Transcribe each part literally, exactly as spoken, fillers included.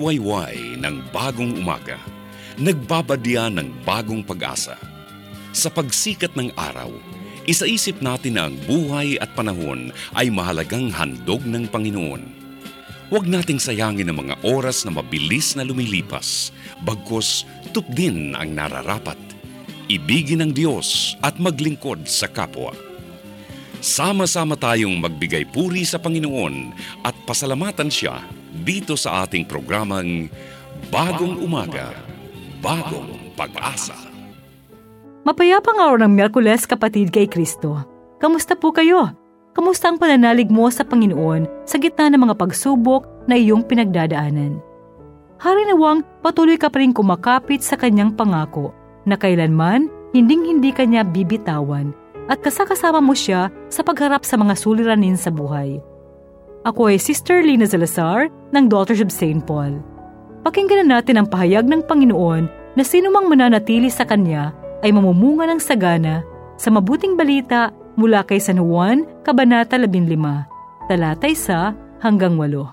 nagwawayway ng bagong umaga, nagbabadya ng bagong pag-asa. Sa pagsikat ng araw, isaisip natin na ang buhay at panahon ay mahalagang handog ng Panginoon. Huwag nating sayangin ang mga oras na mabilis na lumilipas, bagkus tupdin ang nararapat. Ibigin ng Diyos at maglingkod sa kapwa. Sama-sama tayong magbigay puri sa Panginoon at pasalamatan Siya dito sa ating programang Bagong Umaga, Bagong Pag-asa. Mapayapang araw ng Miyerkules, kapatid kay Kristo. Kamusta po kayo? Kamusta ang pananalig mo sa Panginoon sa gitna ng mga pagsubok na iyong pinagdadaanan? Harinawang patuloy ka pa rin kumakapit sa kanyang pangako na kailanman hinding-hindi kanya bibitawan at kasakasama mo siya sa pagharap sa mga suliranin sa buhay. Ako ay Sister Lina Salazar ng Daughters of Saint Paul. Pakinggan natin ang pahayag ng Panginoon na sinumang mananatili sa Kanya ay mamumunga ng sagana sa mabuting balita mula kay San Juan, Kabanata labing lima, talata isa hanggang walo.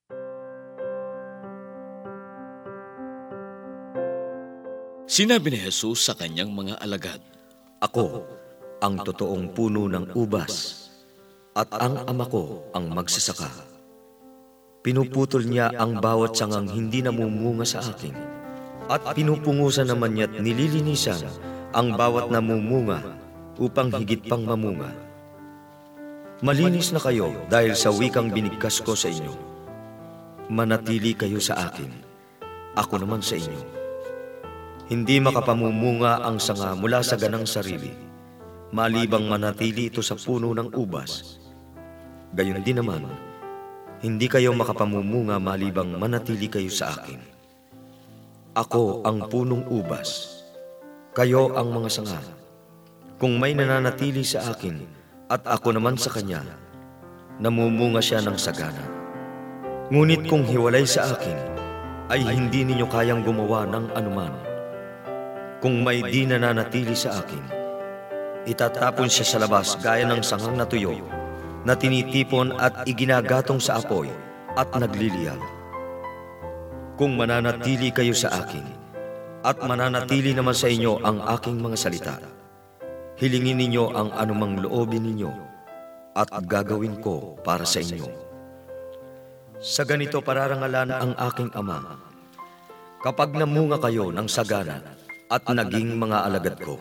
Sinabi ni Jesus sa kanyang mga alagad, "Ako ang totoong puno ng ubas, at ang Ama ko ang magsasaka. Pinuputol niya ang bawat sangang hindi namumunga sa akin, at pinupungusan naman niya't nililinisan ang bawat namumunga upang higit pang mamunga. Malinis na kayo dahil sa wikang binigkas ko sa inyo. Manatili kayo sa akin, ako naman sa inyo. Hindi makapamumunga ang sanga mula sa ganang sarili, malibang manatili ito sa puno ng ubas. Gayon din naman, hindi kayo makapamumunga malibang manatili kayo sa akin. Ako ang punong ubas, kayo ang mga sanga. Kung may nananatili sa akin at ako naman sa kanya, namumunga siya ng sagana. Ngunit kung hiwalay sa akin, ay hindi ninyo kayang gumawa ng anuman. Kung may di nananatili sa akin, itatapon siya sa labas gaya ng sangang na tuyo, na tinitipon at iginagatong sa apoy at nagliliyab. Kung mananatili kayo sa akin, at mananatili naman sa inyo ang aking mga salita, hilingin ninyo ang anumang loobin ninyo, at gagawin ko para sa inyo. Sa ganito pararangalan ang aking Ama, kapag namunga kayo ng sagana at naging mga alagad ko."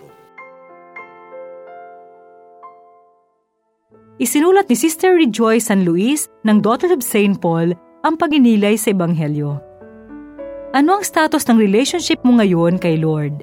Isinulat ni Sister Rejoice San Luis ng Daughters of Saint Paul ang paginilay sa Ebanghelyo. Ano ang status ng relationship mo ngayon kay Lord?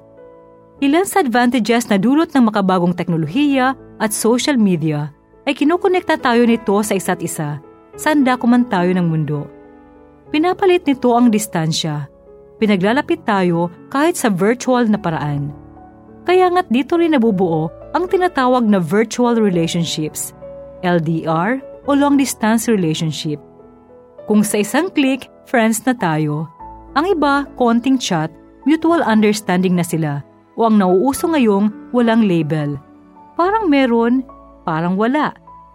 Ilan sa advantages na dulot ng makabagong teknolohiya at social media ay kinukonekta tayo nito sa isa't isa, saan dako man tayo ng mundo. Pinapalit nito ang distansya. Pinaglalapit tayo kahit sa virtual na paraan. Kaya nga't dito rin nabubuo ang tinatawag na virtual relationships, L D R o long distance relationship. Kung sa isang click, friends na tayo. Ang iba, konting chat, mutual understanding na sila. O ang nauuso ngayong walang label. Parang meron, parang wala.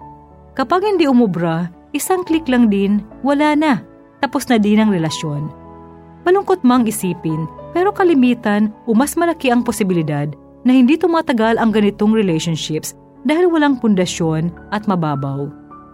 Kapag hindi umubra, isang click lang din, wala na. Tapos na din ang relasyon. Malungkot mang isipin, pero kalimitan o mas malaki ang posibilidad na hindi tumatagal ang ganitong relationships dahil walang pundasyon at mababaw.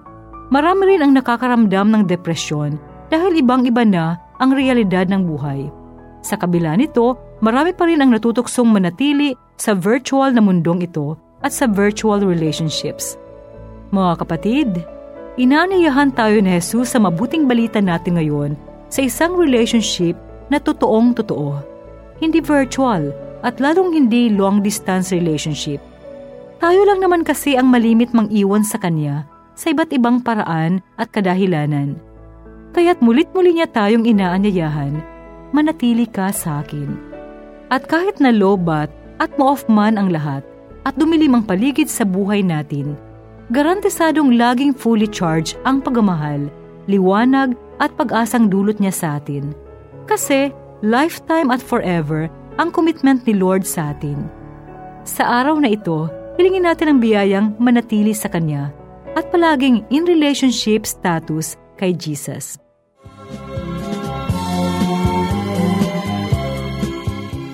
Marami rin ang nakakaramdam ng depresyon dahil ibang-iba na ang realidad ng buhay. Sa kabila nito, marami pa rin ang natutuksong manatili sa virtual na mundong ito at sa virtual relationships. Mga kapatid, inaanyayahan tayo ni Jesus sa mabuting balita natin ngayon sa isang relationship na totoong totoo. Hindi virtual at lalong hindi long-distance relationship. Tayo lang naman kasi ang malimit mang iwan sa Kanya sa iba't ibang paraan at kadahilanan. Kaya't mulit-muli niya tayong inaanyayahan, manatili ka sa akin. At kahit na lobat at ma-off man ang lahat at dumilim ang paligid sa buhay natin, garantisadong laging fully charged ang pagmamahal, liwanag at pag-asang dulot niya sa atin. Kasi lifetime at forever ang commitment ni Lord sa atin. Sa araw na ito, hilingin natin ang biyayang manatili sa Kanya at palaging in relationship status kay Jesus.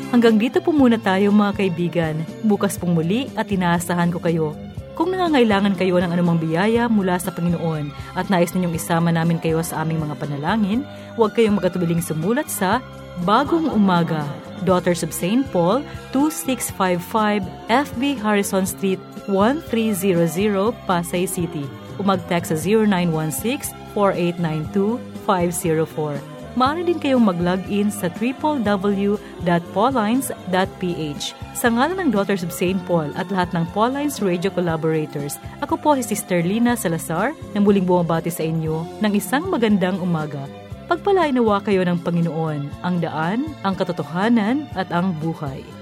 Hanggang dito po muna tayo mga kaibigan. Bukas pong muli at inaasahan ko kayo. Kung nangangailangan kayo ng anumang biyaya mula sa Panginoon at nais ninyong isama namin kayo sa aming mga panalangin, huwag kayong magkatubiling sumulat sa Bagong Umaga, Daughters of Saint Paul, two six five five F B Harrison Street, one three zero zero, Pasay City. O mag-text sa zero nine one six, four eight nine two, five zero four. Maaari din kayong mag-log in sa w w w dot paulines dot p h. Sa ngalan ng Daughters of Saint Paul at lahat ng Paulines Radio Collaborators, ako po si Sister Lina Salazar na muling bumabati sa inyo ng isang magandang umaga. Pagpalainawa kayo ng Panginoon, ang daan, ang katotohanan at ang buhay.